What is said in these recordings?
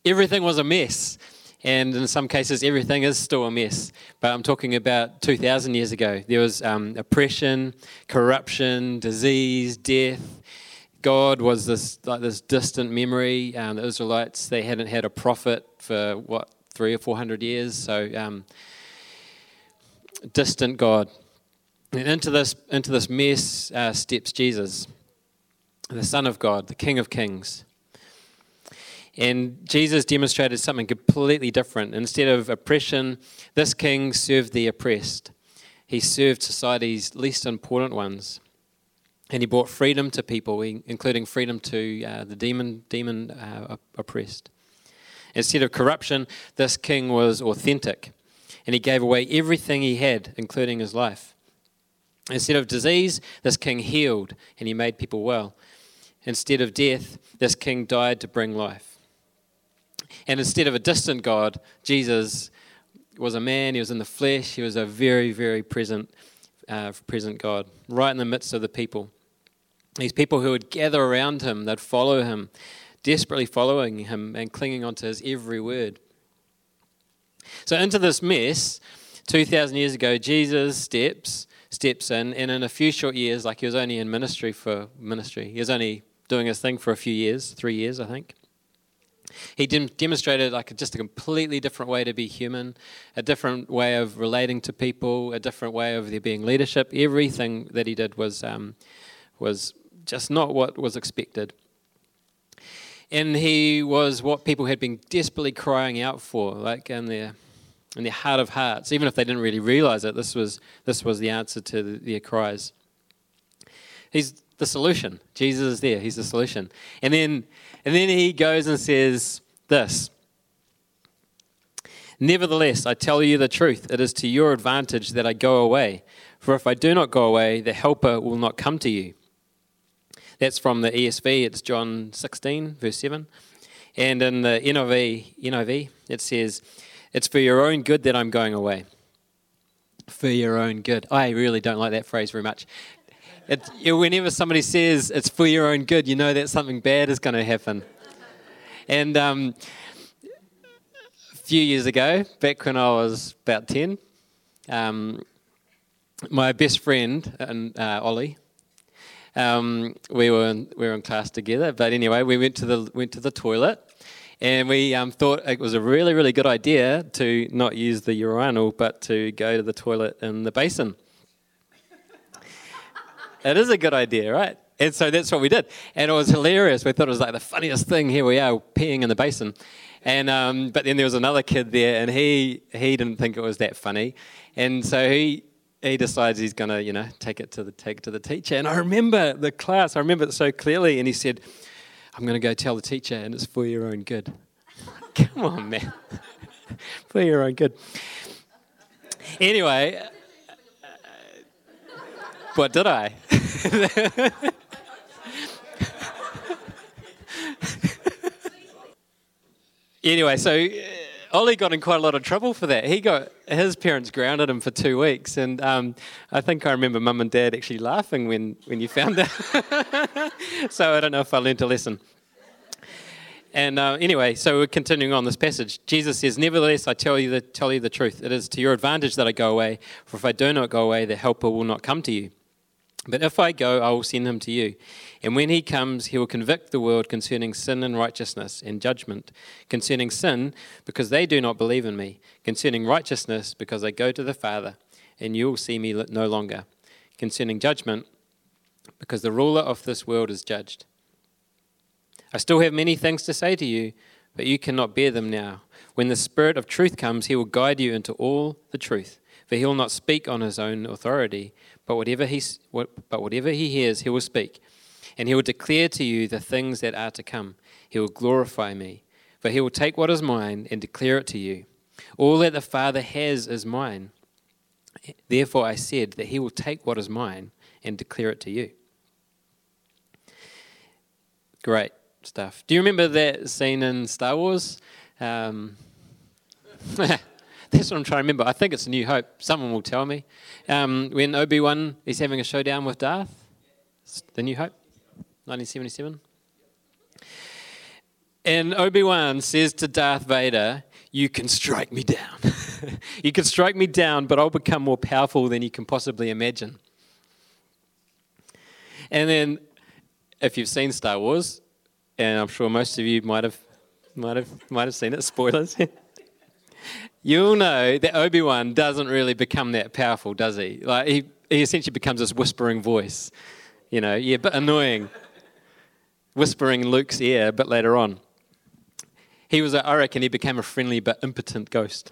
everything was a mess. And in some cases, everything is still a mess. But I'm talking about 2,000 years ago. There was oppression, corruption, disease, death. God was this distant memory. The Israelites, they hadn't had a prophet for 300 or 400 years. So distant God. And into this mess steps Jesus, the Son of God, the King of Kings. And Jesus demonstrated something completely different. Instead of oppression, this king served the oppressed. He served society's least important ones. And he brought freedom to people, including freedom to the demon oppressed. Instead of corruption, this king was authentic. And he gave away everything he had, including his life. Instead of disease, this king healed and he made people well. Instead of death, this king died to bring life. And instead of a distant God, Jesus was a man, he was in the flesh, he was a very, very present God, right in the midst of the people. These people who would gather around him, they'd follow him, desperately following him and clinging onto his every word. So into this mess, 2,000 years ago, Jesus steps in, and in a few short years, like he was only in ministry, he was only doing his thing for a few years, 3 years, I think. He demonstrated just a completely different way to be human, a different way of relating to people, a different way of there being leadership. Everything that he did was just not what was expected. And he was what people had been desperately crying out for, like in their heart of hearts, even if they didn't really realize it. This was the answer to their cries. He's the solution. Jesus is there. He's the solution. And then he goes and says this. Nevertheless, I tell you the truth. It is to your advantage that I go away. For if I do not go away, the Helper will not come to you. That's from the ESV. It's John 16, verse 7. And in the NIV, it says, it's for your own good that I'm going away. For your own good. I really don't like that phrase very much. Whenever somebody says it's for your own good, you know that something bad is going to happen. And a few years ago, back when I was about 10, my best friend, Ollie, we were in class together. But anyway, we went to the toilet, and we thought it was a really, really good idea to not use the urinal, but to go to the toilet in the basin. It is a good idea, right? And so that's what we did. And it was hilarious. We thought it was like the funniest thing. Here we are peeing in the basin. And but then there was another kid there, and he didn't think it was that funny. And so he decides he's going to, take it to the teacher. And I remember the class. I remember it so clearly. And he said, I'm going to go tell the teacher, and it's for your own good. Come on, man. For your own good. Anyway... What did I? Anyway, so Ollie got in quite a lot of trouble for that. His parents grounded him for 2 weeks, and I think I remember Mum and Dad actually laughing when you found out. So I don't know if I learned a lesson. And anyway, so we're continuing on this passage. Jesus says, nevertheless, I tell you the truth. It is to your advantage that I go away, for if I do not go away, the Helper will not come to you. But if I go, I will send him to you. And when he comes, he will convict the world concerning sin and righteousness and judgment. Concerning sin, because they do not believe in me. Concerning righteousness, because I go to the Father, and you will see me no longer. Concerning judgment, because the ruler of this world is judged. I still have many things to say to you, but you cannot bear them now. When the Spirit of truth comes, he will guide you into all the truth. For he will not speak on his own authority, but whatever he hears, he will speak. And he will declare to you the things that are to come. He will glorify me, for he will take what is mine and declare it to you. All that the Father has is mine. Therefore I said that he will take what is mine and declare it to you. Great stuff. Do you remember that scene in Star Wars? That's what I'm trying to remember. I think it's A New Hope. Someone will tell me. When Obi-Wan is having a showdown with Darth. The New Hope, 1977. And Obi-Wan says to Darth Vader, "You can strike me down. You can strike me down, but I'll become more powerful than you can possibly imagine." And then, if you've seen Star Wars, and I'm sure most of you might have seen it, spoilers, you'll know that Obi-Wan doesn't really become that powerful, does he? Like he essentially becomes this whispering voice, a bit annoying, whispering in Luke's ear a bit later on. I reckon he became a friendly but impotent ghost.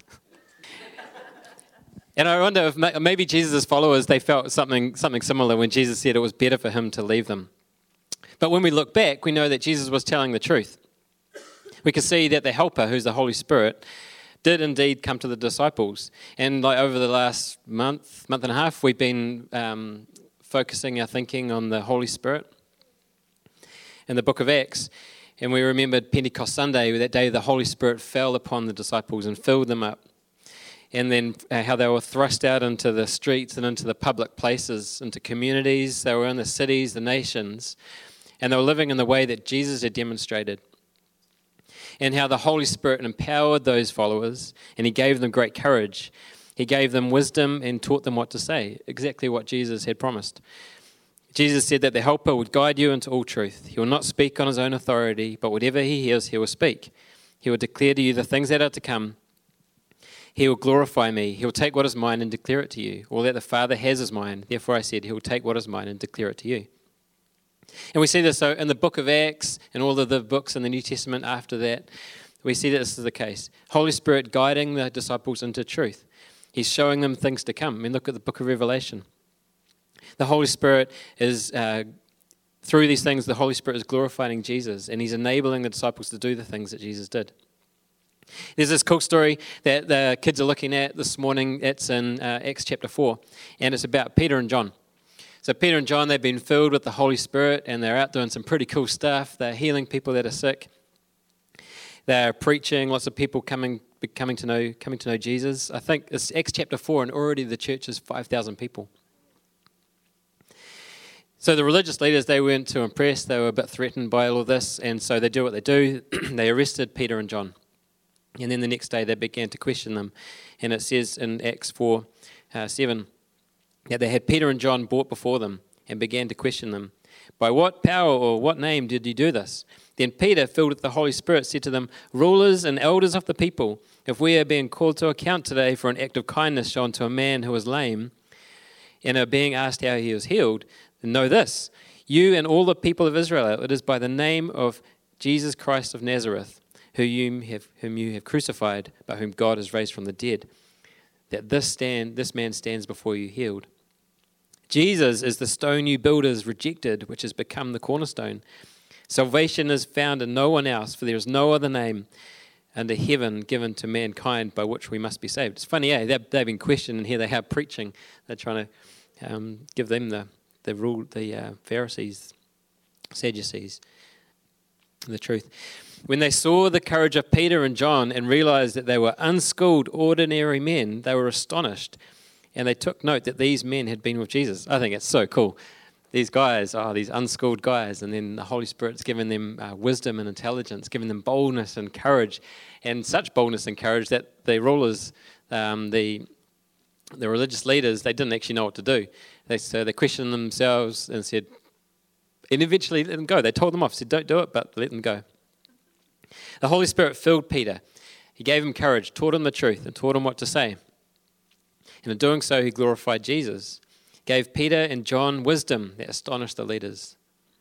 And I wonder if maybe Jesus' followers, they felt something similar when Jesus said it was better for him to leave them. But when we look back, we know that Jesus was telling the truth. We can see that the Helper, who's the Holy Spirit, did indeed come to the disciples. And over the last month and a half, we've been focusing our thinking on the Holy Spirit in the book of Acts. And we remembered Pentecost Sunday, that day the Holy Spirit fell upon the disciples and filled them up. And then how they were thrust out into the streets and into the public places, into communities. They were in the cities, the nations. And they were living in the way that Jesus had demonstrated. And how the Holy Spirit empowered those followers, and he gave them great courage. He gave them wisdom and taught them what to say, exactly what Jesus had promised. Jesus said that the Helper would guide you into all truth. He will not speak on his own authority, but whatever he hears, he will speak. He will declare to you the things that are to come. He will glorify me. He will take what is mine and declare it to you. All that the Father has is mine. Therefore I said, he will take what is mine and declare it to you. And we see this in the book of Acts and all of the books in the New Testament after that. We see that this is the case. Holy Spirit guiding the disciples into truth. He's showing them things to come. I mean, look at the book of Revelation. The Holy Spirit is, through these things, the Holy Spirit is glorifying Jesus, and he's enabling the disciples to do the things that Jesus did. There's this cool story that the kids are looking at this morning. It's in Acts chapter 4, and it's about Peter and John. So Peter and John, they've been filled with the Holy Spirit, and they're out doing some pretty cool stuff. They're healing people that are sick. They're preaching, lots of people coming to know Jesus. I think it's Acts chapter 4, and already the church is 5,000 people. So the religious leaders, they weren't too impressed. They were a bit threatened by all of this, and so they do what they do. They arrested Peter and John. And then the next day they began to question them. And it says in Acts 4:7 that they had Peter and John brought before them and began to question them. "By what power or what name did you do this?" Then Peter, filled with the Holy Spirit, said to them, "Rulers and elders of the people, if we are being called to account today for an act of kindness shown to a man who was lame, and are being asked how he was healed, then know this, you and all the people of Israel, it is by the name of Jesus Christ of Nazareth, whom you have crucified, but whom God has raised from the dead, that this man stands before you healed. Jesus is the stone you builders rejected, which has become the cornerstone. Salvation is found in no one else, for there is no other name under heaven given to mankind by which we must be saved." It's funny, they've been questioned, and here they are preaching. They're trying to give them the Pharisees, Sadducees, the truth. When they saw the courage of Peter and John and realized that they were unschooled, ordinary men, they were astonished, and they took note that these men had been with Jesus. I think it's so cool. These guys are these unschooled guys, and then the Holy Spirit's given them wisdom and intelligence, giving them boldness and courage, and such boldness and courage that the rulers, the religious leaders, they didn't actually know what to do. So they questioned themselves and said, and eventually let them go. They told them off, said, "Don't do it," but let them go. The Holy Spirit filled Peter. He gave him courage, taught him the truth, and taught him what to say. And in doing so, he glorified Jesus. Gave Peter and John wisdom that astonished the leaders.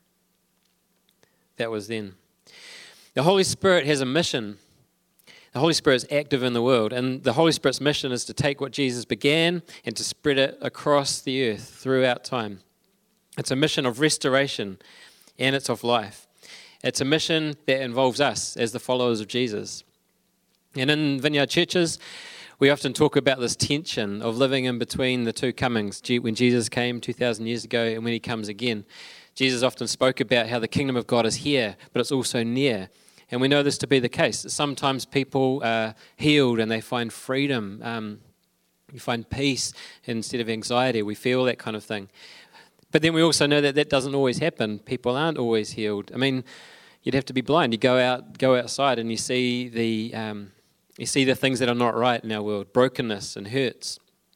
That was then. The Holy Spirit has a mission. The Holy Spirit is active in the world, and the Holy Spirit's mission is to take what Jesus began and to spread it across the earth throughout time. It's a mission of restoration, and it's of life. It's a mission that involves us as the followers of Jesus. And in Vineyard churches, we often talk about this tension of living in between the two comings. When Jesus came 2,000 years ago and when he comes again, Jesus often spoke about how the kingdom of God is here, but it's also near. And we know this to be the case. Sometimes people are healed and they find freedom. You find peace instead of anxiety. We feel that kind of thing. But then we also know that that doesn't always happen. People aren't always healed. I mean, you'd have to be blind. You go outside, and you see the things that are not right in our world, brokenness and hurts.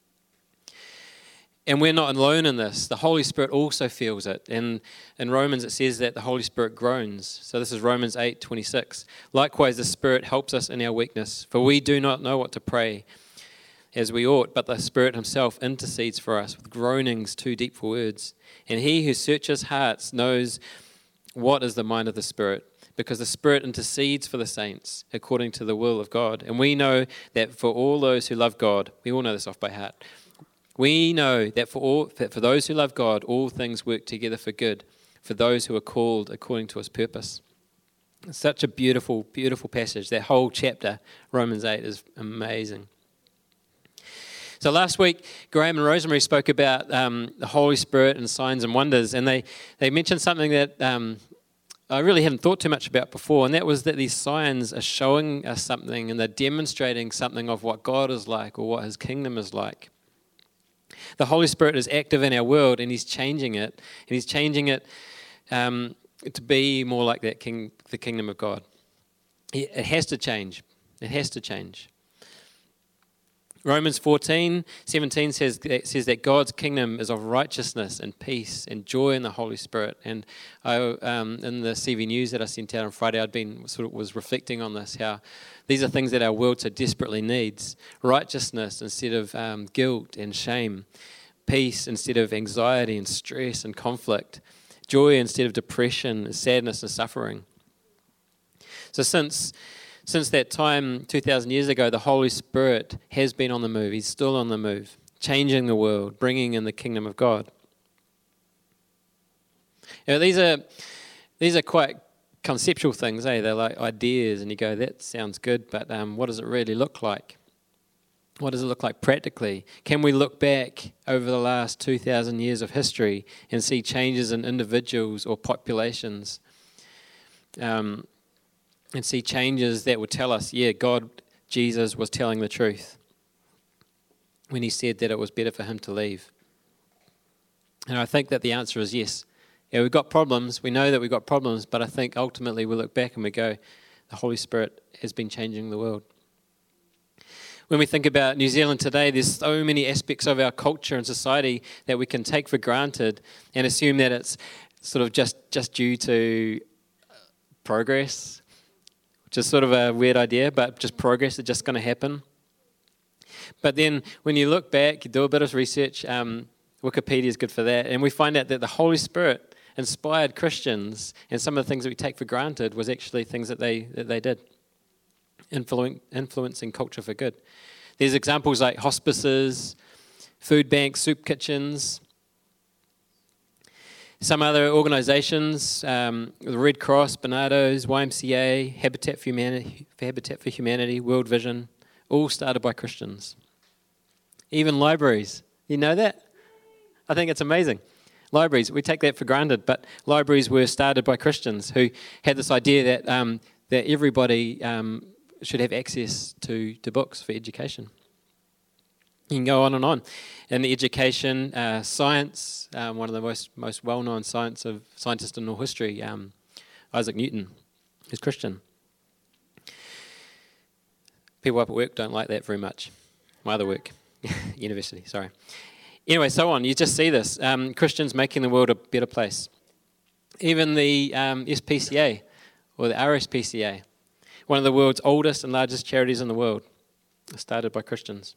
And we're not alone in this. The Holy Spirit also feels it. And in Romans it says that the Holy Spirit groans. So this is Romans 8:26. Likewise, the Spirit helps us in our weakness, for we do not know what to pray as we ought, but the Spirit himself intercedes for us with groanings too deep for words. And he who searches hearts knows what is the mind of the Spirit, because the Spirit intercedes for the saints according to the will of God. And we know that for all those who love God, we all know this off by heart, we know that for those who love God, all things work together for good, for those who are called according to his purpose. It's such a beautiful, beautiful passage. That whole chapter, Romans 8, is amazing. So last week, Graham and Rosemary spoke about the Holy Spirit and signs and wonders, and they mentioned something that I really hadn't thought too much about before, and that was that these signs are showing us something, and they're demonstrating something of what God is like or what his kingdom is like. The Holy Spirit is active in our world, and he's changing it, to be more like the kingdom of God. It has to change. It has to change. Romans 14:17 says that God's kingdom is of righteousness and peace and joy in the Holy Spirit. And in the CV News that I sent out on Friday, was reflecting on this, how these are things that our world so desperately needs. Righteousness instead of guilt and shame. Peace instead of anxiety and stress and conflict. Joy instead of depression, sadness and suffering. So since that time, 2,000 years ago, the Holy Spirit has been on the move. He's still on the move, changing the world, bringing in the kingdom of God. You know, these are quite conceptual things, eh? They're like ideas, and you go, that sounds good, but what does it really look like? What does it look like practically? Can we look back over the last 2,000 years of history and see changes in individuals or populations? And see changes that would tell us, Jesus was telling the truth when he said that it was better for him to leave. And I think that the answer is yes. Yeah, we've got problems. We know that we've got problems, but I think ultimately we look back and we go, the Holy Spirit has been changing the world. When we think about New Zealand today, there's so many aspects of our culture and society that we can take for granted and assume that it's sort of just due to progress, which is sort of a weird idea, but just progress is just going to happen. But then when you look back, you do a bit of research, Wikipedia is good for that, and we find out that the Holy Spirit inspired Christians, and some of the things that we take for granted was actually things that they did, influencing culture for good. There's examples like hospices, food banks, soup kitchens. Some other organisations, the Red Cross, Barnardo's, YMCA, Habitat for Humanity, World Vision, all started by Christians. Even libraries. You know that? I think it's amazing. Libraries, we take that for granted, but libraries were started by Christians who had this idea that everybody should have access to books for education. You can go on and on. In the education, science, one of the most well-known scientists in all history, Isaac Newton, is Christian. People up at work don't like that very much. My other work, university, sorry. Anyway, so on. You just see this. Christians making the world a better place. Even the SPCA, or the RSPCA, one of the world's oldest and largest charities in the world, started by Christians.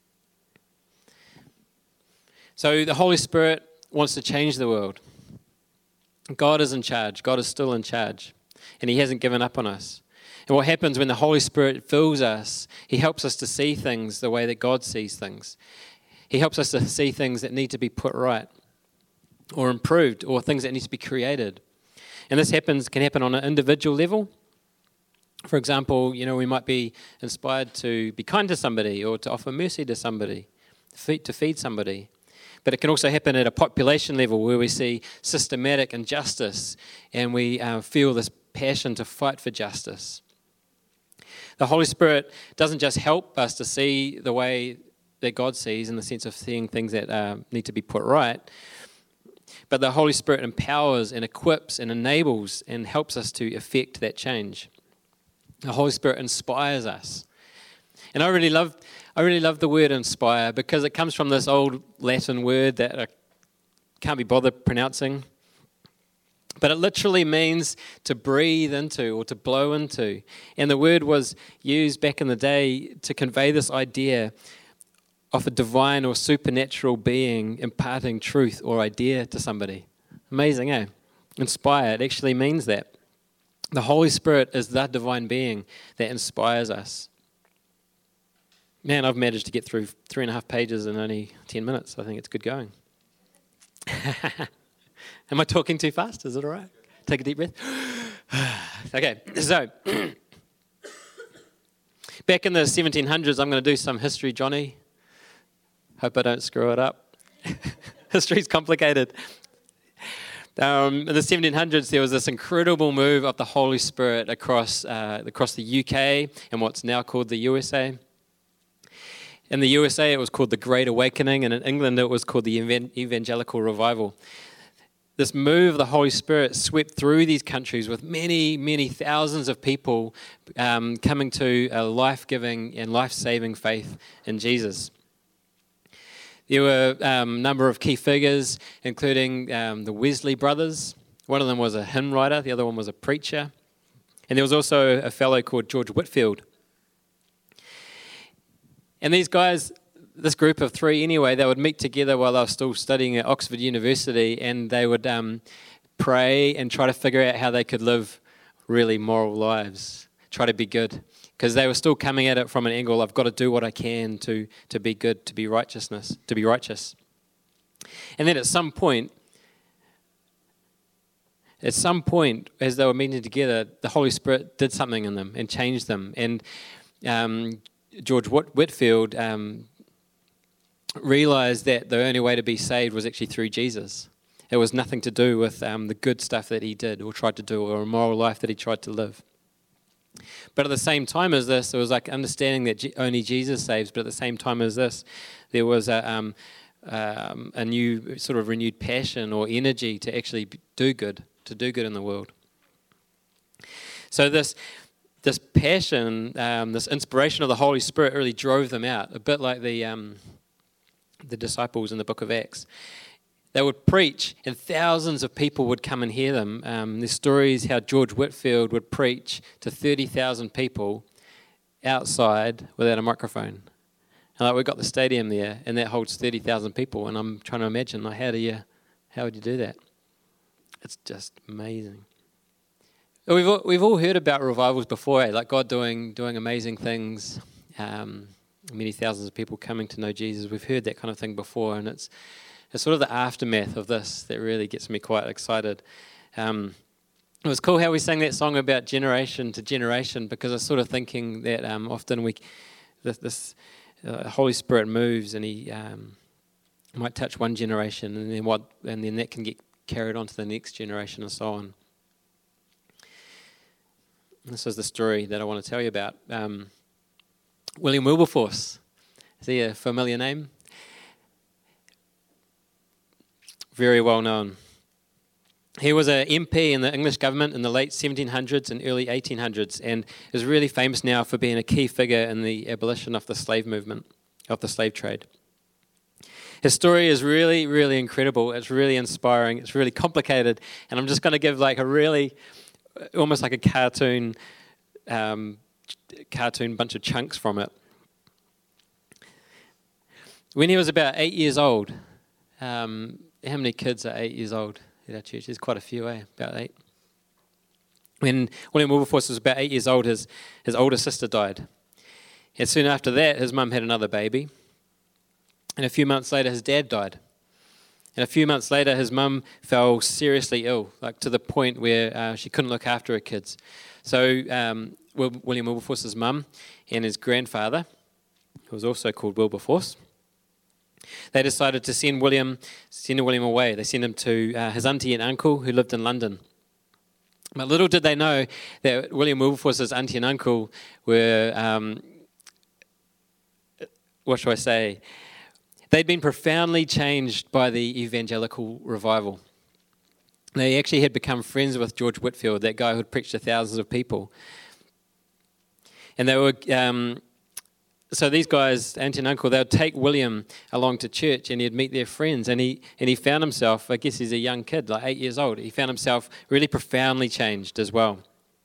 So the Holy Spirit wants to change the world. God is in charge. God is still in charge. And he hasn't given up on us. And what happens when the Holy Spirit fills us, he helps us to see things the way that God sees things. He helps us to see things that need to be put right or improved, or things that need to be created. And this can happen on an individual level. For example, we might be inspired to be kind to somebody or to offer mercy to somebody, to feed somebody. But it can also happen at a population level where we see systematic injustice and we feel this passion to fight for justice. The Holy Spirit doesn't just help us to see the way that God sees, in the sense of seeing things that need to be put right, but the Holy Spirit empowers and equips and enables and helps us to effect that change. The Holy Spirit inspires us. And I really love the word inspire because it comes from this old Latin word that I can't be bothered pronouncing. But it literally means to breathe into or to blow into. And the word was used back in the day to convey this idea of a divine or supernatural being imparting truth or idea to somebody. Amazing, eh? Inspire, it actually means that. The Holy Spirit is that divine being that inspires us. Man, I've managed to get through 3.5 pages in only 10 minutes. I think it's good going. Am I talking too fast? Is it all right? Take a deep breath. Okay, so back in the 1700s, I'm going to do some history, Johnny. Hope I don't screw it up. History's complicated. In the 1700s, there was this incredible move of the Holy Spirit across the UK and what's now called the USA. In the USA, it was called the Great Awakening, and in England, it was called the Evangelical Revival. This move of the Holy Spirit swept through these countries with many, many thousands of people coming to a life-giving and life-saving faith in Jesus. There were a number of key figures, including the Wesley brothers. One of them was a hymn writer, the other one was a preacher. And there was also a fellow called George Whitefield. And these guys, this group of three anyway, they would meet together while they were still studying at Oxford University, and they would pray and try to figure out how they could live really moral lives, try to be good. Because they were still coming at it from an angle, I've got to do what I can to be good, to be righteous. And then at some point, as they were meeting together, the Holy Spirit did something in them and changed them. And George Whitefield realized that the only way to be saved was actually through Jesus. It was nothing to do with the good stuff that he did or tried to do or a moral life that he tried to live. But at the same time as this, it was like understanding that only Jesus saves. But at the same time as this, there was a new sort of renewed passion or energy to actually do good in the world. So this passion, this inspiration of the Holy Spirit really drove them out, a bit like the disciples in the book of Acts. They would preach, and thousands of people would come and hear them. There's stories how George Whitefield would preach to 30,000 people outside without a microphone. And we've got the stadium there, and that holds 30,000 people. And I'm trying to imagine, how would you do that? It's just amazing. We've all heard about revivals before, like God doing amazing things, many thousands of people coming to know Jesus. We've heard that kind of thing before, and it's sort of the aftermath of this that really gets me quite excited. It was cool how we sang that song about generation to generation, because I was sort of thinking that often this Holy Spirit moves and he might touch one generation, and then that can get carried on to the next generation and so on. This is the story that I want to tell you about. William Wilberforce. Is he a familiar name? Very well known. He was an MP in the English government in the late 1700s and early 1800s, and is really famous now for being a key figure in the abolition of the slave movement, of the slave trade. His story is really, really incredible. It's really inspiring. It's really complicated, and I'm just going to give like a really, almost like a cartoon bunch of chunks from it. When he was about 8 years old, how many kids are 8 years old at our church? There's quite a few, about 8. When William Wilberforce was about 8 years old, his older sister died. And soon after that, his mum had another baby. And a few months later, his dad died. And a few months later, his mum fell seriously ill, like to the point where she couldn't look after her kids. So William Wilberforce's mum and his grandfather, who was also called Wilberforce, they decided to send William away. They sent him to his auntie and uncle who lived in London. But little did they know that William Wilberforce's auntie and uncle were, they'd been profoundly changed by the evangelical revival. They actually had become friends with George Whitefield, that guy who had preached to thousands of people. And they were, so these guys, auntie and uncle, they would take William along to church and he'd meet their friends. And he found himself, I guess he's a young kid, like 8 years old, he found himself really profoundly changed as well.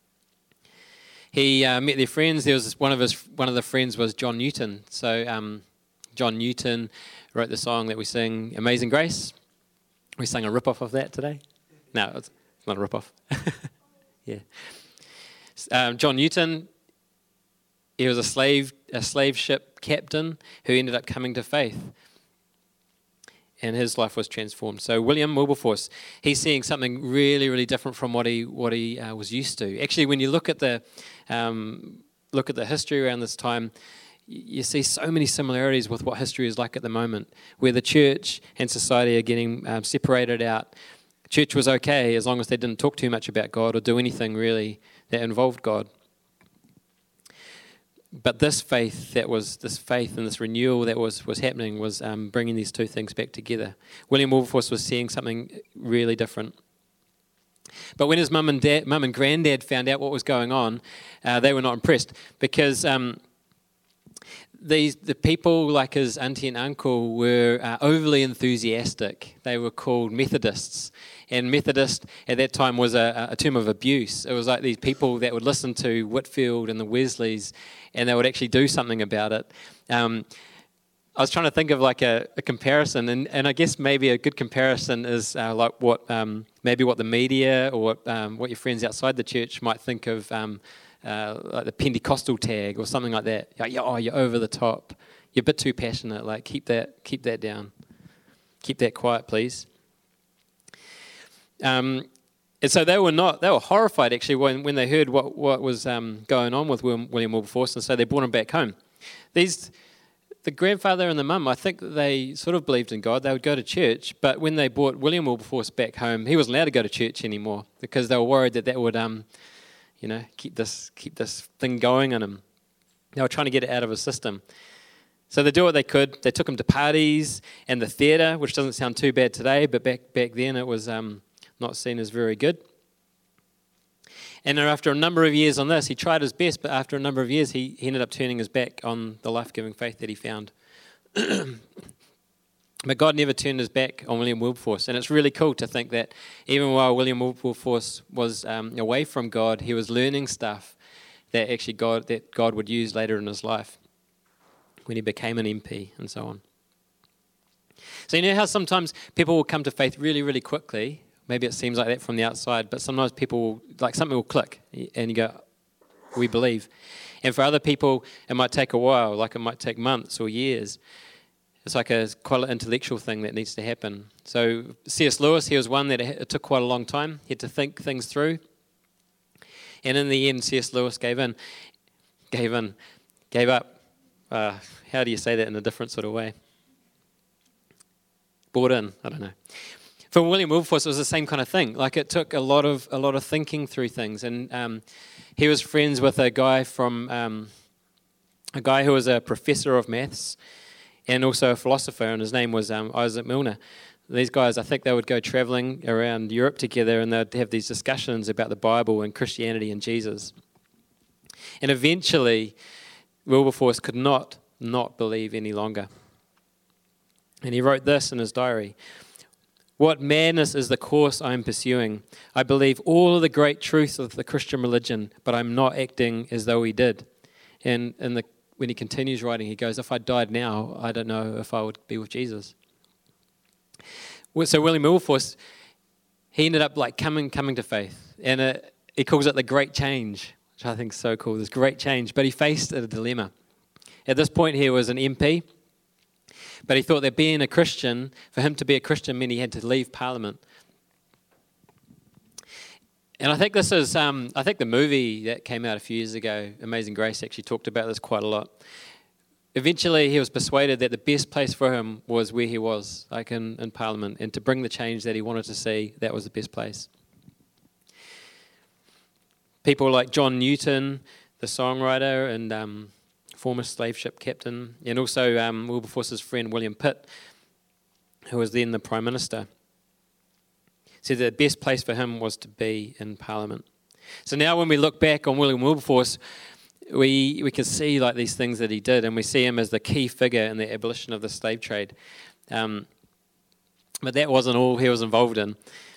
He met their friends. There was one of the friends was John Newton. So John Newton wrote the song that we sing, Amazing Grace. We sang a rip-off of that today. No, it's not a rip-off. Yeah. John Newton, he was a slave ship captain who ended up coming to faith. And his life was transformed. So William Wilberforce, he's seeing something really, really different from what he was used to. Actually, when you look at the history around this time, you see so many similarities with what history is like at the moment, where the church and society are getting separated out. Church was okay as long as they didn't talk too much about God or do anything really that involved God. But this faith and this renewal that was happening was bringing these two things back together. William Wilberforce was seeing something really different. But when his mum and granddad found out what was going on, they were not impressed, because the people like his auntie and uncle were overly enthusiastic. They were called Methodists. And Methodist at that time was a term of abuse. It was like these people that would listen to Whitefield and the Wesleys, and they would actually do something about it. I was trying to think of like a comparison, and I guess maybe a good comparison is like what the media or what your friends outside the church might think of like the Pentecostal tag or something like that. Like, you're over the top. You're a bit too passionate. Like keep that down. Keep that quiet, please. And so they were horrified actually when they heard what was going on with William Wilberforce, and so they brought him back home. The grandfather and the mum, I think they sort of believed in God. They would go to church, but when they brought William Wilberforce back home, he wasn't allowed to go to church anymore because they were worried that would keep this thing going in him. They were trying to get it out of his system. So they did what they could. They took him to parties and the theatre, which doesn't sound too bad today, but back then it was not seen as very good. And after a number of years on this, he tried his best, but after a number of years, he ended up turning his back on the life-giving faith that he found. But God never turned his back on William Wilberforce. And it's really cool to think that even while William Wilberforce was away from God, he was learning stuff that actually God would use later in his life when he became an MP and so on. So you know how sometimes people will come to faith really, really quickly? Maybe it seems like that from the outside, but sometimes something will click and you go, we believe. And for other people, it might take a while, like it might take months or years. It's like quite an intellectual thing that needs to happen. So C.S. Lewis, he was one that it took quite a long time. He had to think things through. And in the end, C.S. Lewis gave up. How do you say that in a different sort of way? Bought in, I don't know. For William Wilberforce, it was the same kind of thing. Like it took a lot of thinking through things. And he was friends with a guy who was a professor of maths and also a philosopher, and his name was Isaac Milner. These guys, I think they would go traveling around Europe together, and they'd have these discussions about the Bible and Christianity and Jesus. And eventually, Wilberforce could not believe any longer. And he wrote this in his diary: "What madness is the course I am pursuing? I believe all of the great truths of the Christian religion, but I'm not acting as though he did." And when he continues writing, he goes, "If I died now, I don't know if I would be with Jesus." So William Wilberforce, he ended up like coming to faith, and he calls it the Great Change, which I think is so cool. This great change, but he faced a dilemma. At this point, he was an MP. But he thought that being a Christian, for him to be a Christian, meant he had to leave Parliament. And I think the movie that came out a few years ago, Amazing Grace, actually talked about this quite a lot. Eventually, he was persuaded that the best place for him was where he was, like in Parliament, and to bring the change that he wanted to see, that was the best place. People like John Newton, the songwriter, and former slave ship captain, and also Wilberforce's friend William Pitt, who was then the Prime Minister. said the best place for him was to be in Parliament. So now when we look back on William Wilberforce, we can see like these things that he did, and we see him as the key figure in the abolition of the slave trade. But that wasn't all he was involved in.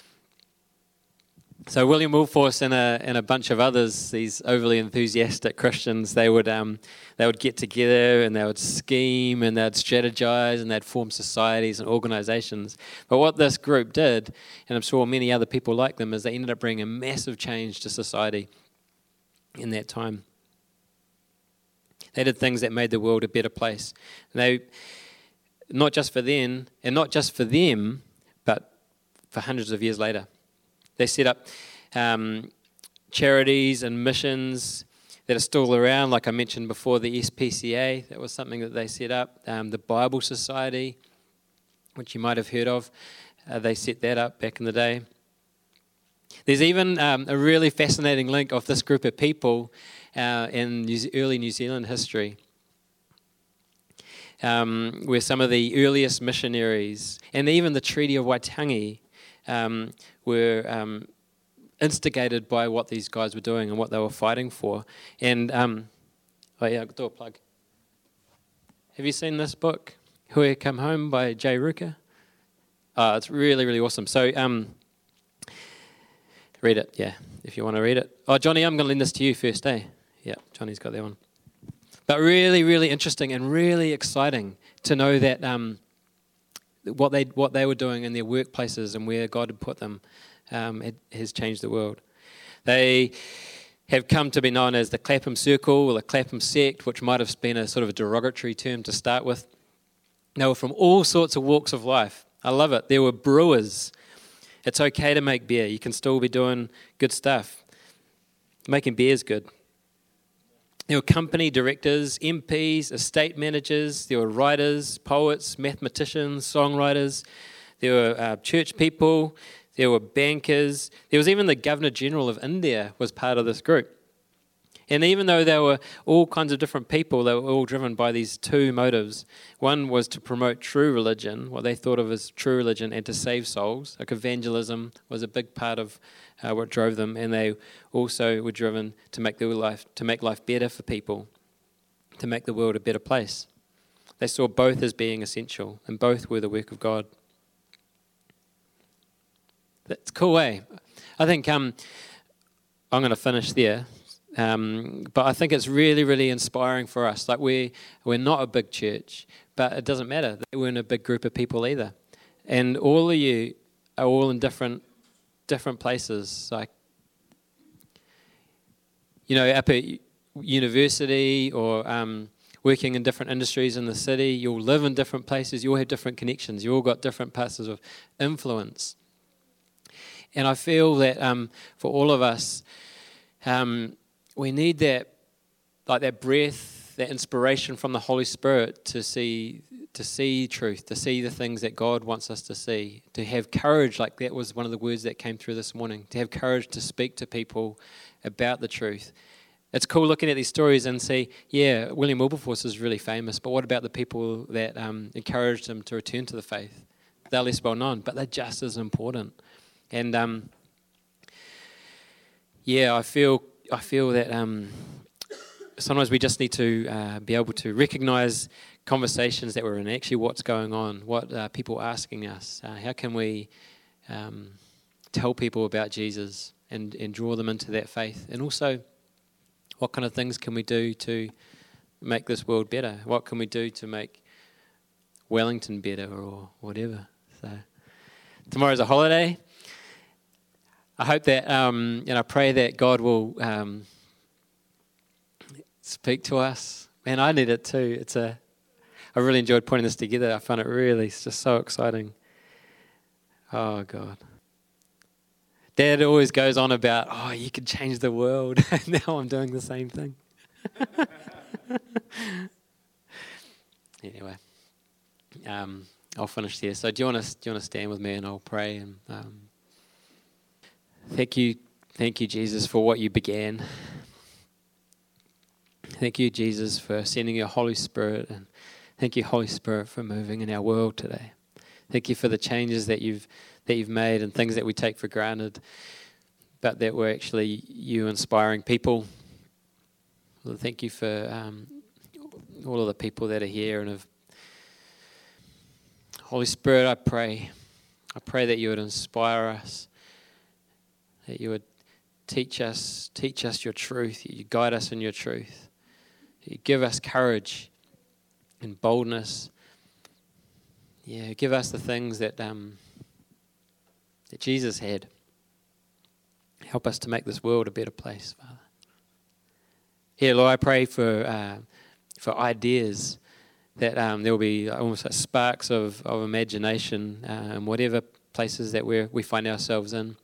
So William Wilberforce and a bunch of others, these overly enthusiastic Christians, they would get together and they would scheme and they'd strategize and they'd form societies and organizations. But what this group did, and I'm sure many other people like them, is they ended up bringing a massive change to society in that time. They did things that made the world a better place. And they, not just for then, and not just for them, but for hundreds of years later. They set up charities and missions that are still around, like I mentioned before, the SPCA, that was something that they set up. The Bible Society, which you might have heard of, they set that up back in the day. There's even a really fascinating link of this group of people in early New Zealand history, where some of the earliest missionaries, and even the Treaty of Waitangi, were instigated by what these guys were doing and what they were fighting for. And, I'll do a plug. Have you seen this book, Hui Come Home by Jay Ruka? It's really, really awesome. So, read it, yeah, if you want to read it. Oh, Johnny, I'm going to lend this to you first, eh? Yeah, Johnny's got that one. But really, really interesting and really exciting to know that what they were doing in their workplaces and where God had put them has changed the world. They have come to be known as the Clapham Circle or the Clapham Sect, which might have been a sort of a derogatory term to start with. They were from all sorts of walks of life. I love it. There were brewers. It's okay to make beer. You can still be doing good stuff. Making beer is good. There were company directors, MPs, estate managers. There were writers, poets, mathematicians, songwriters. There were church people. There were bankers. There was even the Governor General of India was part of this group. And even though they were all kinds of different people, they were all driven by these two motives. One was to promote true religion, what they thought of as true religion, and to save souls. Like evangelism was a big part of what drove them, and they also were driven to make life better for people, to make the world a better place. They saw both as being essential, and both were the work of God. That's cool, eh? I think I'm going to finish there. But I think it's really, really inspiring for us. Like we're not a big church, but it doesn't matter. We're in a big group of people either. And all of you are all in different places. Like, up at university or working in different industries in the city, you'll live in different places. You all have different connections. You all got different places of influence. And I feel that for all of us, we need that breath, that inspiration from the Holy Spirit to see truth, to see the things that God wants us to see, to have courage, like that was one of the words that came through this morning, to have courage to speak to people about the truth. It's cool looking at these stories and see, yeah, William Wilberforce is really famous, but what about the people that encouraged him to return to the faith? They're less well known, but they're just as important. And I feel that sometimes we just need to be able to recognize conversations that we're in, actually what's going on, what people are asking us. How can we tell people about Jesus and draw them into that faith? And also, what kind of things can we do to make this world better? What can we do to make Wellington better or whatever? So tomorrow's a holiday. I hope that, and I pray that God will speak to us. Man, I need it too. I really enjoyed putting this together. I found it's just so exciting. Oh, God. Dad always goes on about, you could change the world. Now I'm doing the same thing. Anyway, I'll finish there. So do you want to stand with me and I'll pray and... Thank you, Jesus, for what you began. Thank you, Jesus, for sending your Holy Spirit, and thank you, Holy Spirit, for moving in our world today. Thank you for the changes that you've made and things that we take for granted, but that were actually you inspiring people. Lord, thank you for all of the people that are here and have. Holy Spirit, I pray that you would inspire us, that you would teach us your truth, that you guide us in your truth, that you give us courage and boldness. Yeah, give us the things that Jesus had. Help us to make this world a better place, Father. Yeah, Lord, I pray for ideas, that there will be almost like sparks of imagination in whatever places that we find ourselves in.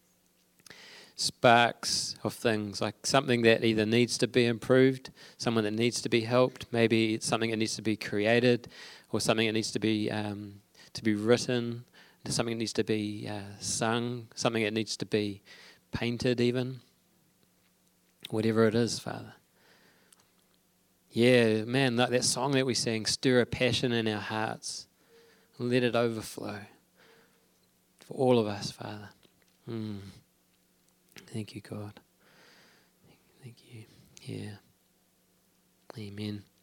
Sparks of things, like something that either needs to be improved, someone that needs to be helped, maybe it's something that needs to be created, or something that needs to be written, something that needs to be sung, something that needs to be painted even. Whatever it is, Father. Yeah, man, that song that we sang, stir a passion in our hearts. Let it overflow for all of us, Father. Thank you, God. Thank you. Yeah. Amen.